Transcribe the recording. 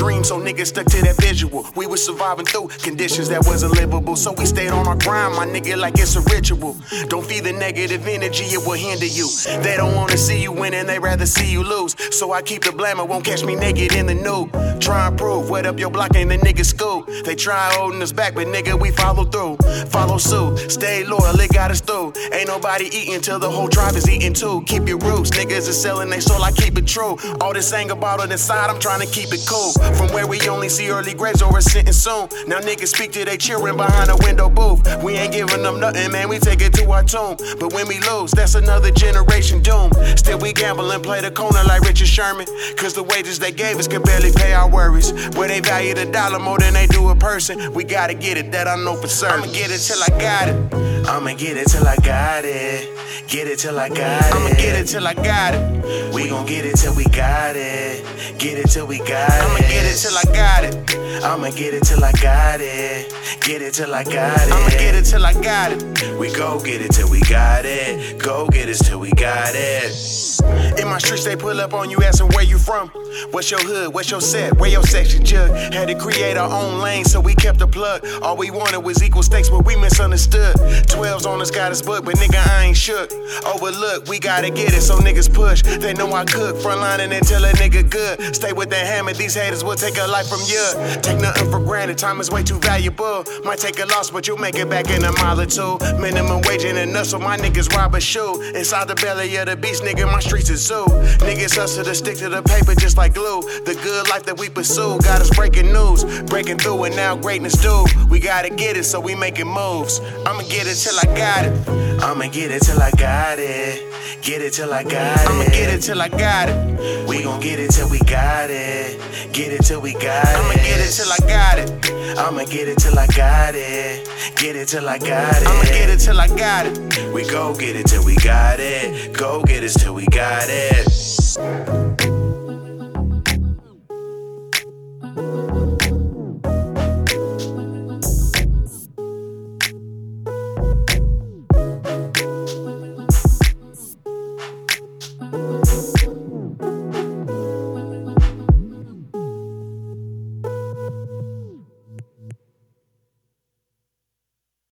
dream, so niggas stuck to that visual. We was surviving through conditions that wasn't livable, so we stayed on our grind, my nigga, like it's a ritual. Don't feed the negative energy, it will hinder you. They don't wanna see you win and they rather see you lose. So I keep the blame, it won't catch me naked in the nude. Try and prove, wet up your block ain't the nigga school. They try holding us back, but nigga, we follow through. Follow suit, stay loyal, it got us through. Ain't nobody eating till the whole tribe is eating too. Keep your roots, niggas is selling they soul, I keep it true. All this anger bottled inside, I'm trying to keep it cool. From where we only see early graves or a sentence soon. Now niggas speak to they children behind a window booth. We ain't giving them nothing, man, we take it to our tomb. But when we lose, that's another generation doom. Still we gamble and play the corner like Richard Sherman. Cause the wages they gave us could barely pay our worries. Where they value the dollar more than they do a person. We gotta get it, that I know for certain. I'ma get it till I got it. I'ma get it till I got it. Get it till I got it. I'ma get it till I got it. We gon' get it till we got it. Get it till we got it. I'ma get it till I got it. I'ma get it till I got it. Get it till I got it. I'ma get it till I got it. We go get it till we got it. Go get it till we got it. In my streets, they pull up on you asking where you from. What's your hood? What's your set? Where your section jug? Had to create our own lane, so we kept the plug. All we wanted was equal stakes, but we misunderstood. 12s on us got us booked, but nigga, I ain't shook. Overlook, we gotta get it, so niggas push. They know I cook, frontlining and tell a nigga good. Stay with that hammer, these haters will take a life from you. Take nothing for granted, time is way too valuable. Might take a loss, but you'll make it back in a mile or two. Minimum wage ain't enough, so my niggas rob a shoe. Inside the belly of the beast, nigga, my streets is zoo. Niggas hustle to stick to the paper just like glue. The good life that we pursue got us breaking news. Breaking through and now greatness due. We gotta get it, so we making moves. I'ma get it till I got it. I'ma get it till I got it. Get it till I got it. I'ma get it till I got it. We gon' get it till we got it. Get it till we got it. I'ma get it till I got it. I'ma get it till I got it. Get it till I got it. I'ma get it till I got it. We go get it till we got it. Go get it till we got it.